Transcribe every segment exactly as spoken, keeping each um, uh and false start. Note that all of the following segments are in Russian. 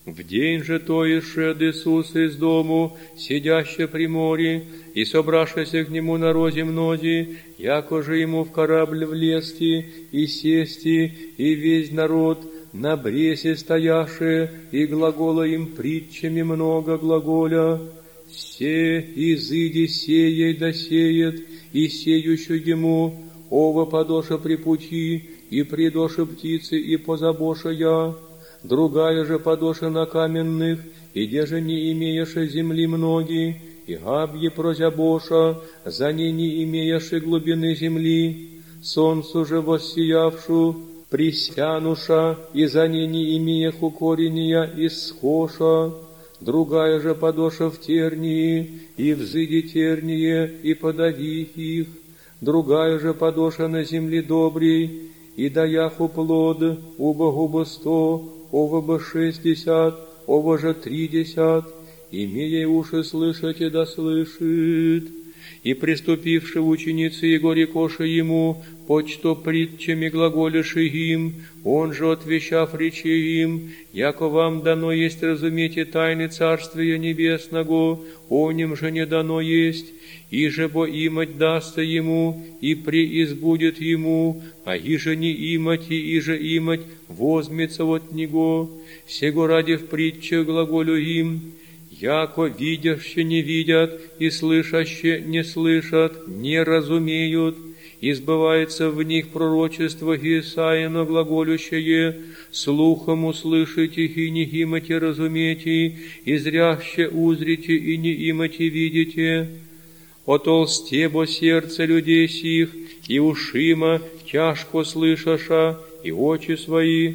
В день же то ишед Иисус из дому, сидяще при море, и собравшися к нему народе мнози, яко же ему в корабль влезти и сести, и весь народ на бресе стояше, и глагола им притчами много глаголя. Се изыди сеей да сеет, и сеющу ему, ова подоша при пути, и придоша птицы, и позабоша я. Другая же подоша на каменных, и где же не имееше земли многие, и габье прозябоша, за ней не имееше глубины земли. Солнцу же воссиявшу, присянуша, и за ней не имееху корения исхоша. Другая же подоша в тернии, и взыди терние, и подави их. Другая же подоша на земле добрей, и даяху плод, уба губа сто, ова бы шестьдесят, ова же тридесят, имея уши слышать и да слышит. И приступивши ученицы его рекоши ему, почто притчами глаголеши им, он же отвещав речи им, яко вам дано есть разуметь и тайны Царствия Небесного, о нем же не дано есть, и же бо имать дастся ему, и преизбудет ему, а иже не имать, и иже имать возьмется от него. Сего ради в притчах глаголю им, яко видяще не видят, и слышаще не слышат, не разумеют, и сбывается в них пророчество Исаино глаголющее, слухом услышите и не имате разумете, и зряще узрите и не имате видите. Отолсте бо сердце людей сих, и ушима тяжко слышаша, и очи свои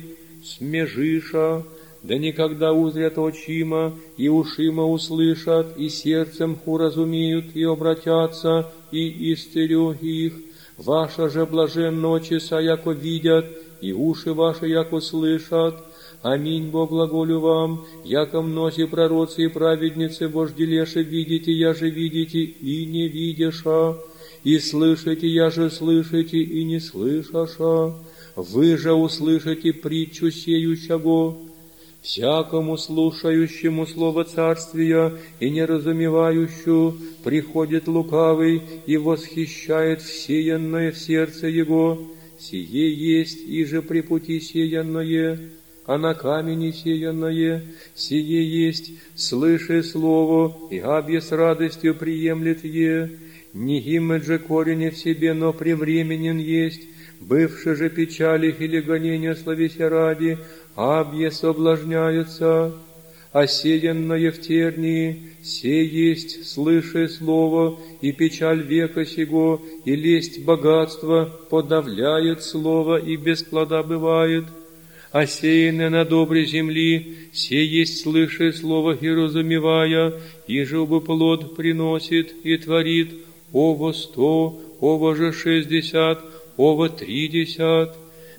смежиша, да никогда узрят очима, и ушима услышат, и сердцем уразумеют, и обратятся, и исцелю их. Ваша же блаженна очеса, яко видят, и уши ваши, яко слышат. Аминь, Бог глаголю вам, яко мнози пророцы и праведницы вожделеше видите, я же видите, и не видеша, и слышите, я же слышите, и не слышаша. Вы же услышите притчу сеющего. Всякому слушающему слово Царствия и неразумевающую приходит лукавый и восхищает всеянное в сердце его. Сие есть иже при пути сеянное, а на камени сеянное. Сие есть, слыши слово, и абье с радостью приемлет е. Не имет же корень в себе, но превременен есть, бывши же печали или гонения словеся ради, абье соблажняются, а сеянное в тернии, се есть, слыши слово, и печаль века сего, и лесть богатства подавляет слово, и без плода бывает. А сеянное на доброй земли, се есть, слыши слово, и разумевая, и же бы плод приносит и творит, ово сто, ово же шестьдесят, ово тридесят.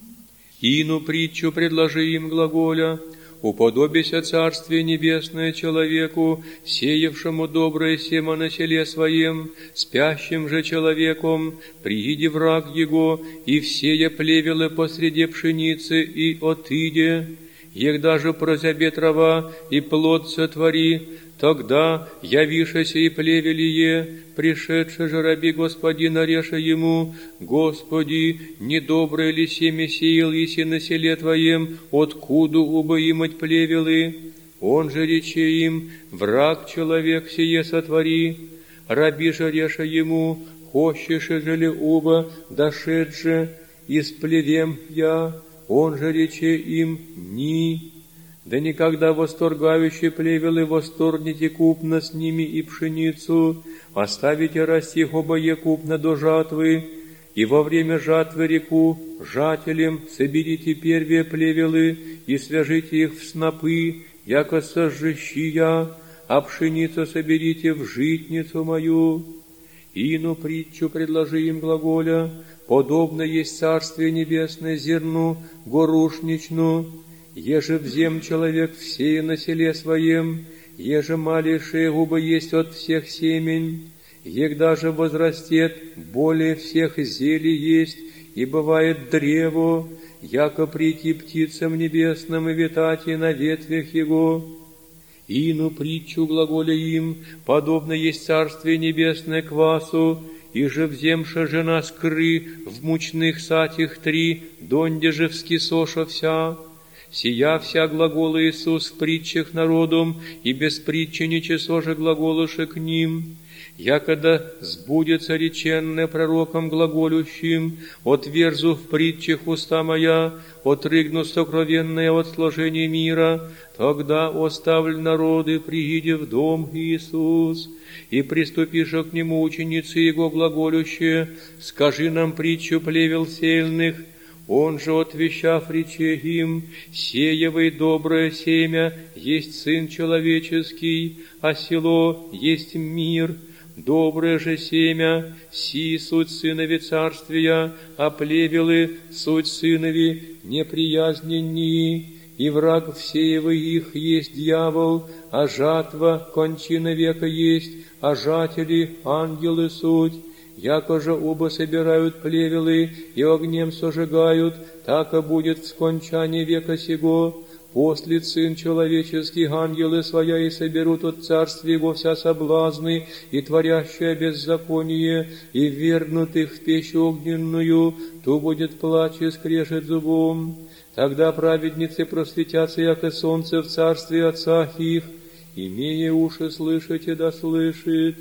Ину притчу предложи им глаголя, уподобися Царствие Небесное человеку, сеявшему доброе семо на селе своем, спящим же человеком, прииди враг его, и всея плевелы посреди пшеницы, и отыде, егда же прозябе трава, и плод сотвори, тогда явишеся и плевелие, пришедший же раби господина реша ему, Господи, недоброе ли семя сеял еси на селе Твоем, откуда убо имать плевелы? Он же рече им, враг человек сие сотвори, раби же реша ему, хочешь же ли убо, дошедше, исплевем я, он же рече им, ни. Да никогда восторгающие плевелы восторгните купно с ними и пшеницу, оставите расти обое купно до жатвы, и во время жатвы реку жателям соберите первые плевелы и свяжите их в снопы, яко сожжищия, а пшеницу соберите в житницу мою. Ину притчу предложи им глаголя, подобно есть Царствие Небесное зерну горушничну, еже взем человек всее на селе своем, еже малейшее губа есть от всех семень, егда же возрастет, более всех зелий есть, и бывает древо, яко прийти птицам небесным и витати на ветвях его. Ину притчу глаголя им, подобно есть царствие небесное квасу, и же вземша жена скры в мучных сатях три, донде же вскисоша вся. Сия вся глагола Иисус в притчах народом, и без притчи ничего же глаголыша к ним. Якода сбудется реченное пророком глаголющим, отверзу в притчах уста моя, отрыгну сокровенное от сложения мира, тогда оставль народы, прииди в дом Иисус, и приступиша к нему ученицы его глаголющие, скажи нам притчу плевел сельных. Он же, отвещав рече им, сеевый доброе семя есть Сын Человеческий, а село есть мир. Доброе же семя, си суть сынови царствия, а плевелы суть сынови неприязненнии, и враг всеевы их есть дьявол, а жатва кончина века есть, а жатели ангелы суть. Яко же оба собирают плевелы и огнем сожигают, так и будет в скончании века сего. После Сын Человеческий ангелы своя и соберут от царствия его вся соблазны и творящее беззаконие, и вергнут их в печь огненную, то будет плач и скрежет зубом. Тогда праведницы просветятся, яко солнце в царстве Отца их, имея уши слышите, да слышит.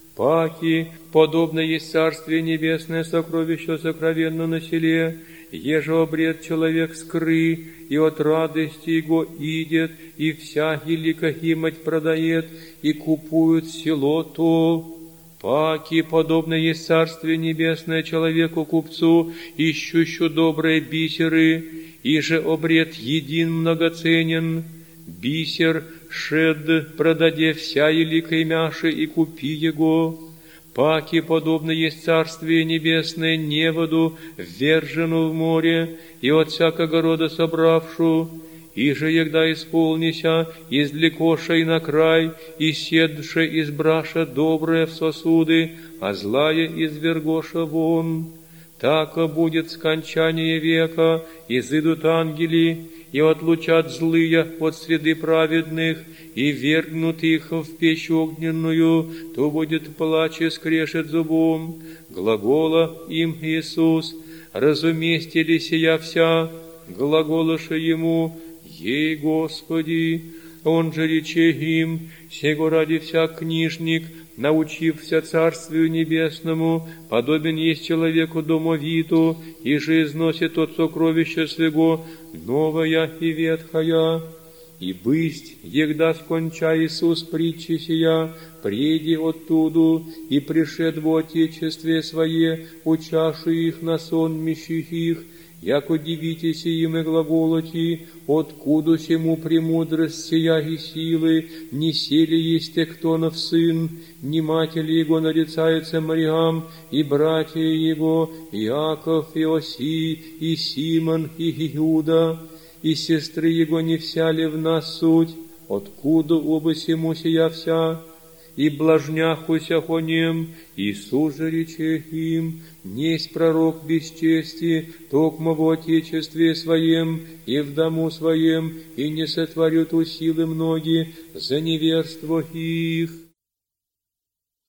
Паки, подобно есть царствие небесное, сокровище сокровенно на селе, еже обред человек скры, и от радости его идет, и всякий ликохимать продает, и купует село то. Паки, подобно есть царствие небесное человеку-купцу, ищущу добрые бисеры, и же обред един многоценен. Бисер шед продаде вся еликой мяши и купи его. Паки, подобно есть царствие небесное, неводу, ввержену в море, и от всякого рода собравшу, и же егда исполнися, излекоша и на край, и седше избраша доброе в сосуды, а злая извергоша вон. Тако будет скончание века, изыдут ангели, и отлучат злые от среды праведных, и вергнут их в печь огненную, то будет плач и скрежет зубом. Глагола им Иисус, разуместе ли сия вся, глаголоша ему, ей Господи. Он же рече им, сего ради всяк книжник, научився Царствию Небесному, подобен есть человеку домовиту, и же износит от сокровища своего новая и ветхая. И бысть, егда сконча Иисус притчи сия, приди оттуду, и пришед в Отечестве Свое, учашу их на сонмищих их, яко дивитесь им и глаголоти, откуда сему премудрость сия и силы, не сели есть Эктонов сын, не матери его нарицается Мариам, и братья его, Иаков, Иоси, и Симон, и Иуда, и сестры его не вся ли в нас суть, откуда оба сему сия вся? И блажняхуся о нем, Иисус же рече им, несть пророк без чести, токмо в Отечестве Своем и в дому Своем, и не сотворют усилы многие за неверство их.